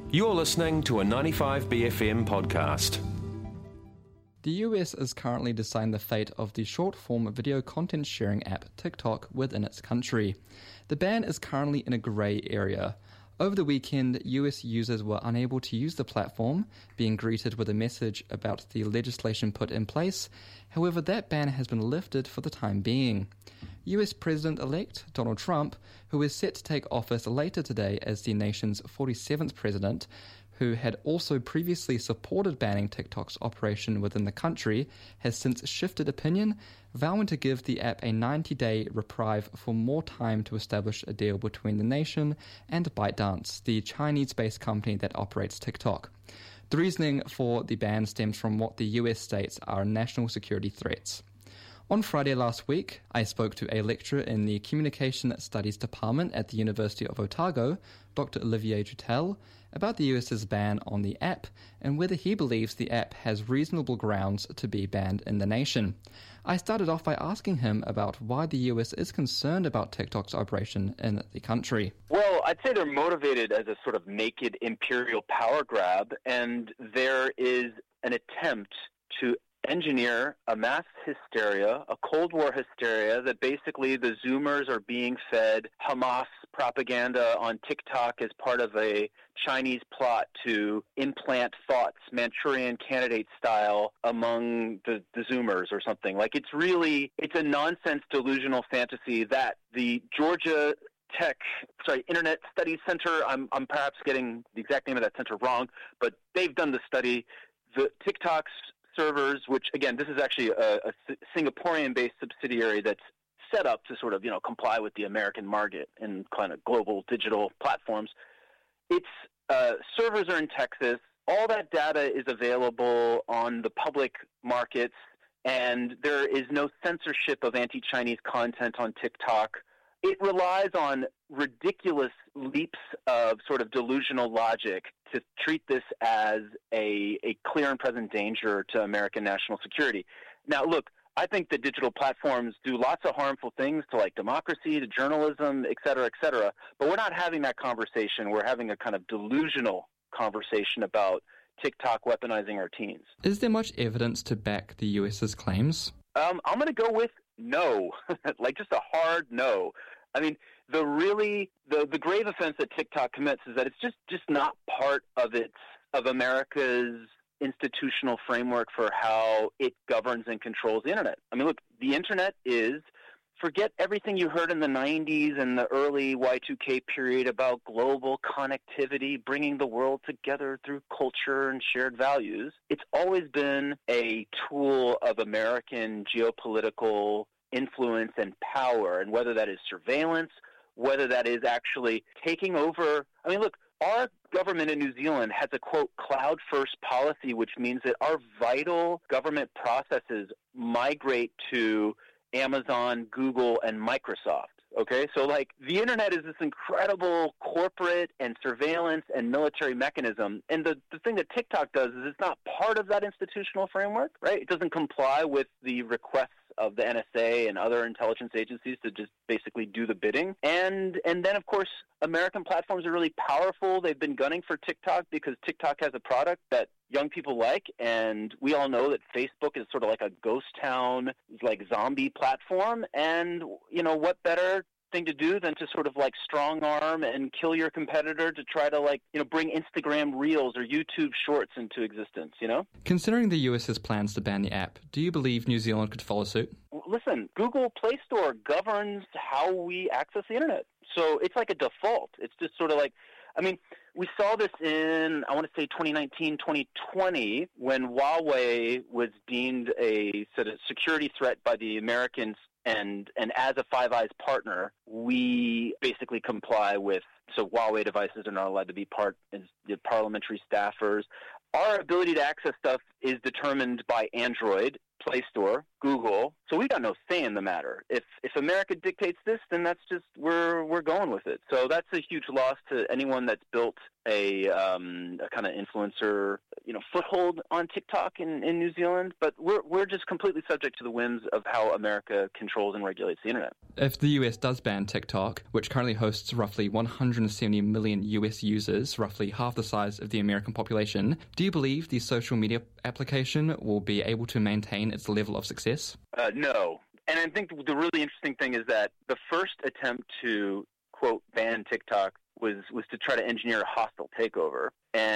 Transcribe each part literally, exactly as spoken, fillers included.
You're listening to a ninety-five B F M podcast. The U S is currently deciding the fate of the short-form video content sharing app TikTok within its country. The ban is currently in a grey area. Over the weekend, U S users were unable to use the platform, being greeted with a message about the legislation put in place. However, that ban has been lifted for the time being. U S President-elect Donald Trump, who is set to take office later today as the nation's forty-seventh president, who had also previously supported banning TikTok's operation within the country, has since shifted opinion, vowing to give the app a ninety-day reprieve for more time to establish a deal between the nation and ByteDance, the Chinese-based company that operates TikTok. The reasoning for the ban stems from what the U S states are national security threats. On Friday last week, I spoke to a lecturer in the Communication Studies Department at the University of Otago, Doctor Olivier Joutel, about the US's ban on the app and whether he believes the app has reasonable grounds to be banned in the nation. I started off by asking him about why the U S is concerned about TikTok's operation in the country. Well, I'd say they're motivated as a sort of naked imperial power grab, and there is an attempt to engineer a mass hysteria, a Cold War hysteria, that basically the Zoomers are being fed Hamas propaganda on TikTok as part of a Chinese plot to implant thoughts, Manchurian Candidate style, among the, the Zoomers or something. Like, it's really, it's a nonsense delusional fantasy that the Georgia Tech, sorry, Internet Studies Center, I'm, I'm perhaps getting the exact name of that center wrong, but they've done the study. The TikTok's servers, which, again, this is actually a, a Singaporean-based subsidiary that's set up to sort of, you know, comply with the American market and kind of global digital platforms. Its uh, servers are in Texas. All that data is available on the public markets, and there is no censorship of anti-Chinese content on TikTok. It relies on ridiculous leaps of sort of delusional logic to treat this as a, a clear and present danger to American national security. Now, look, I think that digital platforms do lots of harmful things to, like, democracy, to journalism, et cetera, et cetera, but we're not having that conversation. We're having a kind of delusional conversation about TikTok weaponizing our teens. Is there much evidence to back the US's claims? Um, I'm going to go with no, like just a hard no. I mean, the really the, the grave offense that TikTok commits is that it's just, just not part of its of America's institutional framework for how it governs and controls the internet. I mean, look, the internet is, forget everything you heard in the nineties and the early Y two K period about global connectivity, bringing the world together through culture and shared values. It's always been a tool of American geopolitical influence and power, and whether that is surveillance, whether that is actually taking over. I mean, look, our government in New Zealand has a, quote, cloud-first policy, which means that our vital government processes migrate to Amazon, Google, and Microsoft. Okay, so like the internet is this incredible corporate and surveillance and military mechanism. And the, the thing that TikTok does is it's not part of that institutional framework, right? It doesn't comply with the requests of the N S A and other intelligence agencies to just basically do the bidding. And and then, of course, American platforms are really powerful. They've been gunning for TikTok because TikTok has a product that young people like, and we all know that Facebook is sort of like a ghost town, like zombie platform. And, you know, what better thing to do than to sort of like strong arm and kill your competitor to try to, like, you know, bring Instagram Reels or YouTube Shorts into existence, you know? Considering the US's plans to ban the app, do you believe New Zealand could follow suit? Listen, Google Play Store governs how we access the internet. So it's like a default. It's just sort of like, I mean, we saw this in, I want to say, twenty nineteen, twenty twenty, when Huawei was deemed a sort of security threat by the Americans, and, and as a Five Eyes partner, we basically comply with, so Huawei devices are not allowed to be part as the parliamentary staffers. Our ability to access stuff is determined by Android, Play Store, Google, so we've got no say in the matter. If if America dictates this, then that's just, we're we're going with it. So that's a huge loss to anyone that's built a, um, a kind of influencer, you know, foothold on TikTok in, in New Zealand, but we're we're just completely subject to the whims of how America controls and regulates the internet. If the U S does ban TikTok, which currently hosts roughly one hundred seventy million U S users, roughly half the size of the American population, do you believe the social media application will be able to maintain its level of success? Uh, no. And I think the really interesting thing is that the first attempt to, quote, ban TikTok was, was to try to engineer a hostile takeover.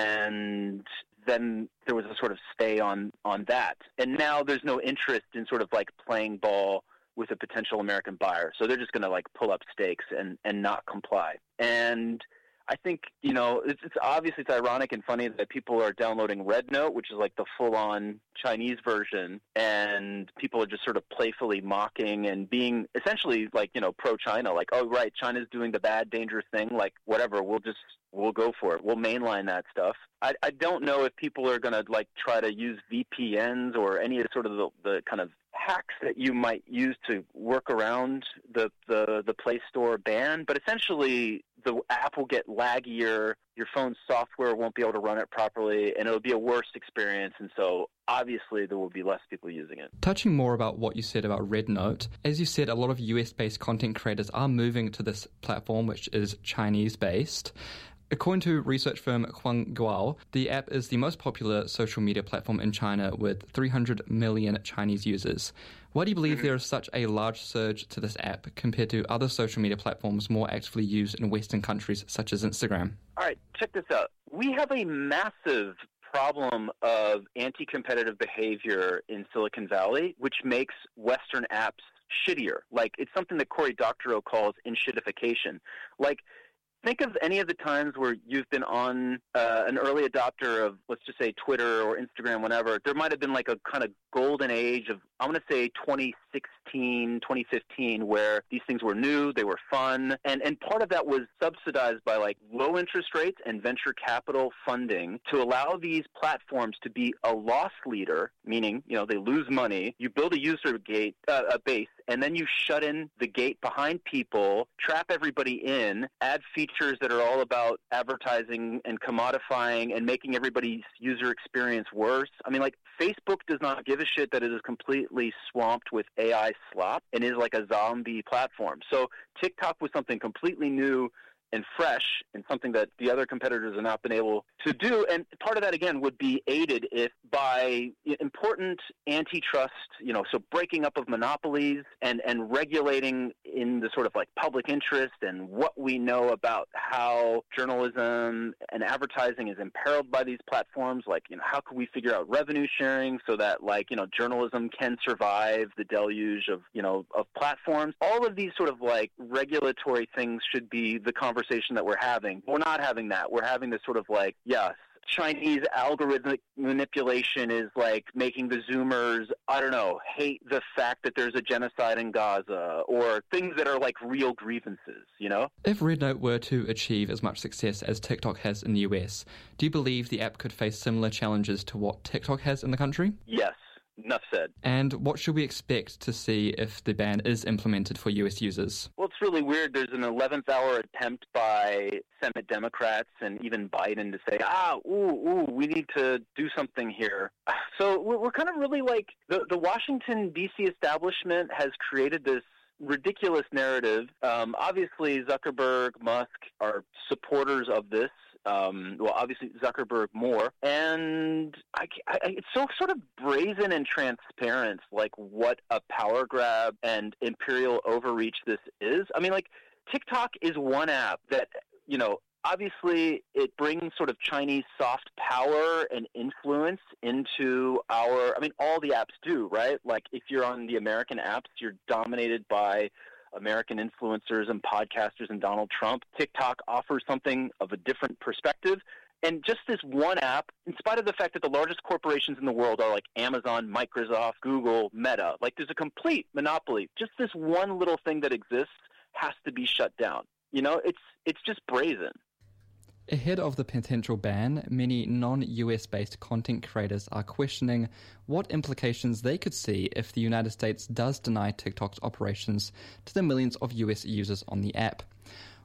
And then there was a sort of stay on, on that. And now there's no interest in sort of like playing ball with a potential American buyer. So they're just going to like pull up stakes and, and not comply. And I think, you know, it's, it's obviously it's ironic and funny that people are downloading RedNote, which is like the full-on Chinese version, and people are just sort of playfully mocking and being essentially like, you know, pro-China, like, oh, right, China's doing the bad, dangerous thing, like, whatever, we'll just, we'll go for it. We'll mainline that stuff. I, I don't know if people are going to, like, try to use V P Ns or any of sort of the, the kind of hacks that you might use to work around the, the, the Play Store ban, but essentially the app will get laggier, your phone's software won't be able to run it properly, and it'll be a worse experience, and so obviously there will be less people using it. Touching more about what you said about RedNote, as you said, a lot of U S-based content creators are moving to this platform, which is Chinese-based. According to research firm Huangguo, the app is the most popular social media platform in China with three hundred million Chinese users. Why do you believe mm-hmm. there is such a large surge to this app compared to other social media platforms more actively used in Western countries such as Instagram? All right, check this out. We have a massive problem of anti-competitive behavior in Silicon Valley, which makes Western apps shittier. Like, it's something that Cory Doctorow calls inshittification. Like, think of any of the times where you've been on uh, an early adopter of, let's just say, Twitter or Instagram, whatever. There might have been like a kind of golden age of, I'm going to say twenty sixteen, twenty fifteen, where these things were new, they were fun. And, and part of that was subsidized by like low interest rates and venture capital funding to allow these platforms to be a loss leader, meaning, you know, they lose money. You build a user gate, uh, a base, and then you shut in the gate behind people, trap everybody in, add features that are all about advertising and commodifying and making everybody's user experience worse. I mean, like, Facebook does not give a shit that it is completely swamped with A I slop and is like a zombie platform. So TikTok was something completely new and fresh, and something that the other competitors have not been able to do. And part of that, again, would be aided if by important antitrust, you know, so breaking up of monopolies and, and regulating in the sort of like public interest and what we know about how journalism and advertising is imperiled by these platforms. Like, you know, how can we figure out revenue sharing so that, like, you know, journalism can survive the deluge of, you know, of platforms. All of these sort of like regulatory things should be the conversation conversation that we're having. We're not having that. We're having this sort of like, yes, Chinese algorithmic manipulation is like making the Zoomers, I don't know, hate the fact that there's a genocide in Gaza, or things that are like real grievances, you know? If RedNote were to achieve as much success as TikTok has in the U S, do you believe the app could face similar challenges to what TikTok has in the country? Yes. Enough said. And what should we expect to see if the ban is implemented for U S users? Well, it's really weird. There's an eleventh hour attempt by Senate Democrats and even Biden to say, ah, ooh, ooh, we need to do something here. So we're kind of really like, the, the Washington, D C establishment has created this ridiculous narrative. Um, obviously, Zuckerberg, Musk are supporters of this. Um, well, obviously Zuckerberg more, and I, I, it's so sort of brazen and transparent, like what a power grab and imperial overreach this is. I mean, like, TikTok is one app that, you know, obviously it brings sort of Chinese soft power and influence into our, I mean, all the apps do, right? Like, if you're on the American apps, you're dominated by American influencers and podcasters and Donald Trump. TikTok offers something of a different perspective. And just this one app, in spite of the fact that the largest corporations in the world are like Amazon, Microsoft, Google, Meta, like there's a complete monopoly. Just this one little thing that exists has to be shut down. You know, it's it's just brazen. Ahead of the potential ban, many non-U S-based content creators are questioning what implications they could see if the United States does deny TikTok's operations to the millions of U S users on the app.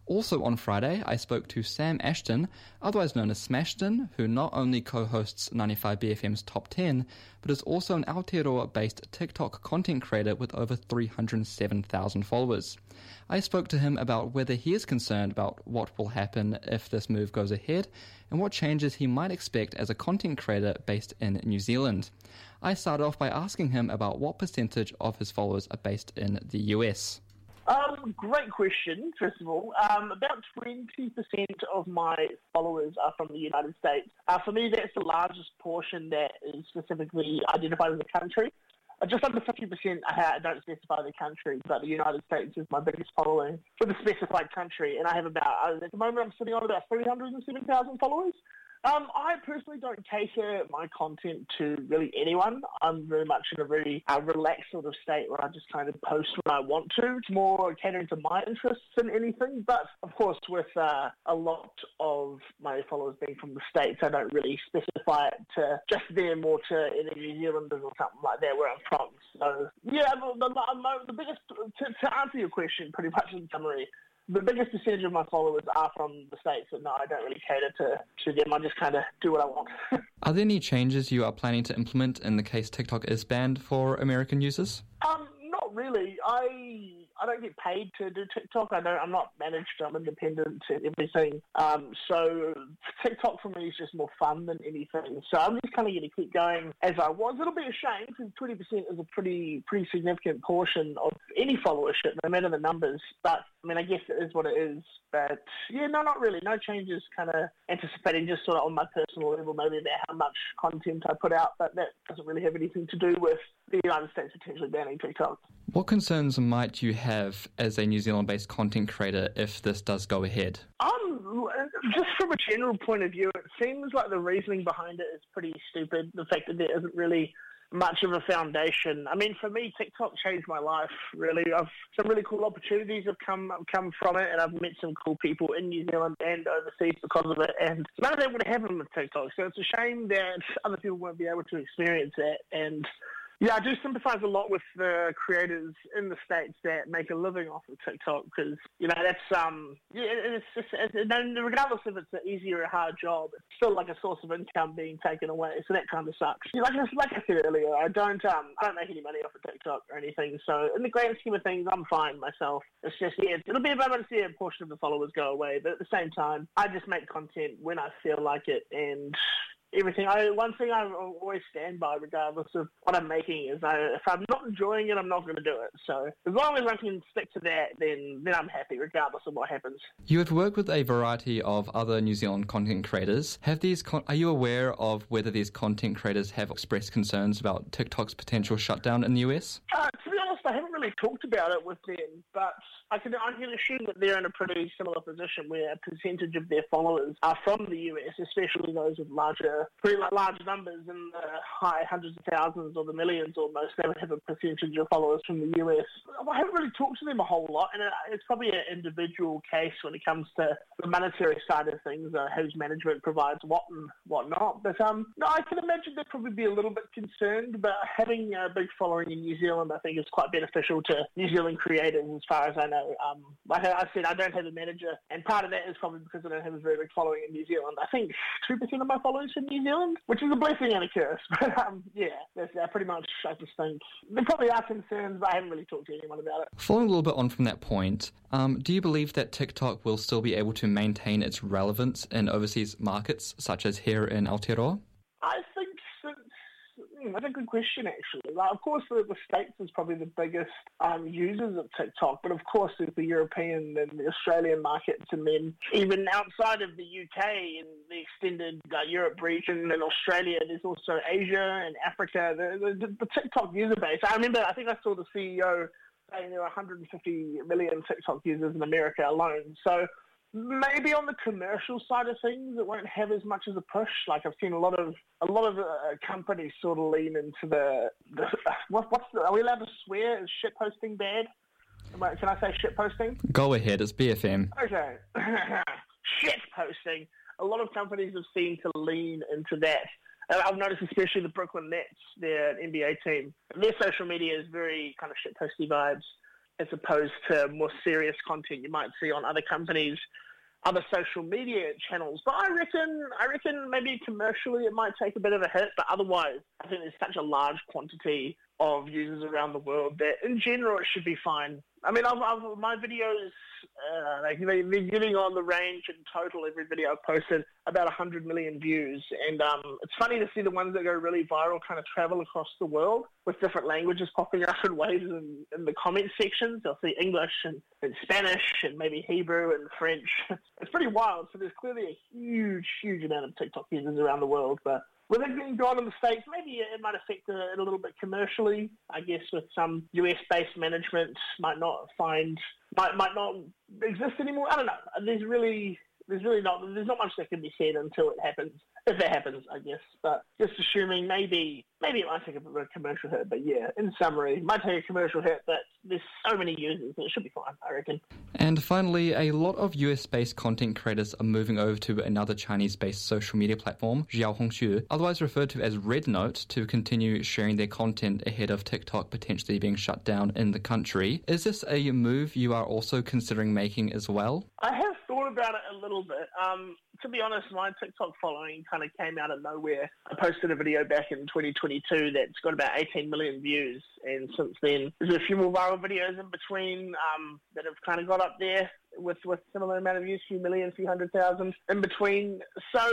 Also on Friday, I spoke to Sam Ashton, otherwise known as Smashton, who not only co-hosts ninety-five B F M's Top ten, but is also an Aotearoa-based TikTok content creator with over three hundred seven thousand followers. I spoke to him about whether he is concerned about what will happen if this move goes ahead, and what changes he might expect as a content creator based in New Zealand. I started off by asking him about what percentage of his followers are based in the U S. Um, great question, first of all. Um, about twenty percent of my followers are from the United States. Uh, for me, that's the largest portion that is specifically identified as a country. Uh, just under fifty percent I don't specify the country, but the United States is my biggest following for the specified country, and I have about, uh, at the moment I'm sitting on about three hundred seven thousand followers. Um, I personally don't cater my content to really anyone. I'm very much in a very uh, relaxed sort of state where I just kind of post when I want to. It's more catering to my interests than anything. But, of course, with uh, a lot of my followers being from the States, I don't really specify it to just them or to any New Zealanders or something like that where I'm from. So, yeah, the, the, the biggest, to, to answer your question pretty much in summary, the biggest percentage of my followers are from the States, and no, I don't really cater to, to them. I just kind of do what I want. Are there any changes you are planning to implement in the case TikTok is banned for American users? Um, not really. I I don't get paid to do TikTok. I don't. I'm not managed. I'm independent and everything. Um, so TikTok for me is just more fun than anything. So I'm just kind of going to keep going as I was. It'll be a shame because twenty percent is a pretty pretty significant portion of any followership, no matter the numbers. But I mean, I guess it is what it is. But yeah, no, not really. No changes. Kind of anticipating just sort of on my personal level, maybe about how much content I put out. But that doesn't really have anything to do with the United States potentially banning TikTok. What concerns might you have as a New Zealand-based content creator if this does go ahead? Um, just from a general point of view, it seems like the reasoning behind it is pretty stupid. The fact that there isn't really much of a foundation. I mean, for me, TikTok changed my life, really. I've some really cool opportunities have come come from it, and I've met some cool people in New Zealand and overseas because of it, and none of that would have happened with TikTok. So it's a shame that other people won't be able to experience that. And yeah, I do sympathise a lot with the creators in the States that make a living off of TikTok because, you know, that's, um, yeah, it's just, it's, regardless if it's an easy or a hard job, it's still like a source of income being taken away, so that kind of sucks. Like, like I said earlier, I don't, um, I don't make any money off of TikTok or anything, so in the grand scheme of things, I'm fine myself. It's just, yeah, it'll be a bummer to see a portion of the followers go away, but at the same time, I just make content when I feel like it, and everything. I, one thing I always stand by, regardless of what I'm making, is I, if I'm not enjoying it, I'm not going to do it. So as long as I can stick to that, then then I'm happy, regardless of what happens. You have worked with a variety of other New Zealand content creators. Have these? Con- are you aware of whether these content creators have expressed concerns about TikTok's potential shutdown in the U S? Uh, to be honest, I haven't really talked about it with them, but I can I can assume that they're in a pretty similar position where a percentage of their followers are from the U S, especially those with larger, pretty large numbers in the high hundreds of thousands or the millions almost. They would have a percentage of followers from the U S. I haven't really talked to them a whole lot, and it's probably an individual case when it comes to the monetary side of things, uh, whose management provides what and what not. But um, no, I can imagine they'd probably be a little bit concerned, but having a big following in New Zealand, I think, is quite beneficial to New Zealand creators as far as I know. Um, like I said, I don't have a manager, and part of that is probably because I don't have a very big following in New Zealand. I think two percent of my followers in New Zealand, which is a blessing and a curse. But um, yeah, that's uh, pretty much, I just think, there probably are concerns, but I haven't really talked to anyone about it. Following a little bit on from that point, um, do you believe that TikTok will still be able to maintain its relevance in overseas markets, such as here in Aotearoa? I think since, hmm, that's a good question, actually. Like, of course, the, the States is probably the biggest um, users of TikTok, but of course there's the European and the Australian markets, and then even outside of the U K and the extended uh, Europe region and Australia, there's also Asia and Africa. The, the, the TikTok user base, I remember, I think I saw the C E O saying there are one hundred fifty million TikTok users in America alone. So maybe on the commercial side of things, it won't have as much as a push. Like I've seen a lot of a lot of uh, companies sort of lean into the, the what, what's the, are we allowed to swear? Is shit posting bad? Can I say shit posting? Go ahead, it's B F M. Okay, shit posting. A lot of companies have seemed to lean into that. And I've noticed especially the Brooklyn Nets, their N B A team. Their social media is very kind of shit posty vibes. as opposed to more serious content you might see on other companies' other social media channels. But I reckon, I reckon maybe commercially it might take a bit of a hit, but otherwise I think there's such a large quantity of users around the world that in general it should be fine. I mean, I've, I've, my videos, uh, like, they're getting on the range in total, every video I've posted, about one hundred million views. And um, it's funny to see the ones that go really viral kind of travel across the world with different languages popping up in waves in, in the comment sections. You'll see English and, and Spanish and maybe Hebrew and French. It's pretty wild. So there's clearly a huge, huge amount of TikTok users around the world. But with it being gone in the States, maybe it might affect it a little bit commercially. I guess with some U S-based management might not find, might might not exist anymore. I don't know. There's really, there's really not, there's not much that can be said until it happens. If it happens, I guess. But just assuming maybe, maybe it might take a bit of a commercial hit. But yeah, in summary, it might take a commercial hit, but there's so many users that it should be fine, I reckon. And finally, a lot of U S-based content creators are moving over to another Chinese-based social media platform, Xiaohongshu, otherwise referred to as Red Note, to continue sharing their content ahead of TikTok potentially being shut down in the country. Is this a move you are also considering making as well? I have thought about it a little bit. Um, to be honest, my TikTok following kind of came out of nowhere. I posted a video back in twenty twenty-two that's got about eighteen million views, and since then there's a few more viral videos in between um, that have kind of got up there with, with similar amount of views, few million, few hundred thousand in between. So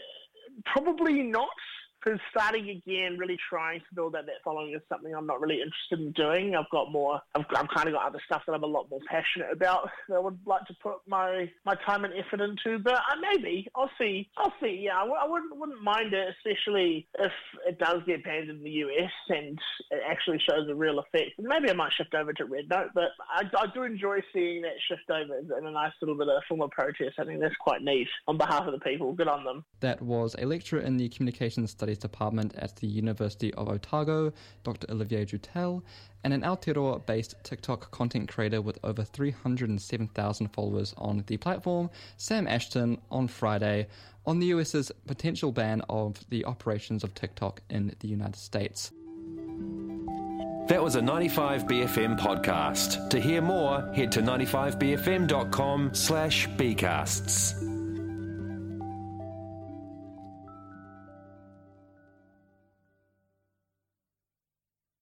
probably not, because starting again, really trying to build out that following is something I'm not really interested in doing. I've got more, I've, I've kind of got other stuff that I'm a lot more passionate about that I would like to put my, my time and effort into. But uh, maybe, I'll see. I'll see, yeah. I, w- I wouldn't, wouldn't mind it, especially if it does get banned in the U S and it actually shows a real effect. Maybe I might shift over to Red Note, but I, I do enjoy seeing that shift over in a nice little bit of form of protest. I think that's quite neat on behalf of the people. Good on them. That was a lecturer in the Communications Studies Department at the University of Otago, Doctor Olivier Joutel, and an Aotearoa-based TikTok content creator with over three hundred seven thousand followers on the platform, Sam Ashton, on Friday on the U S's potential ban of the operations of TikTok in the United States. That was a ninety-five B F M podcast. To hear more, head to ninety-five B F M dot com slash B casts.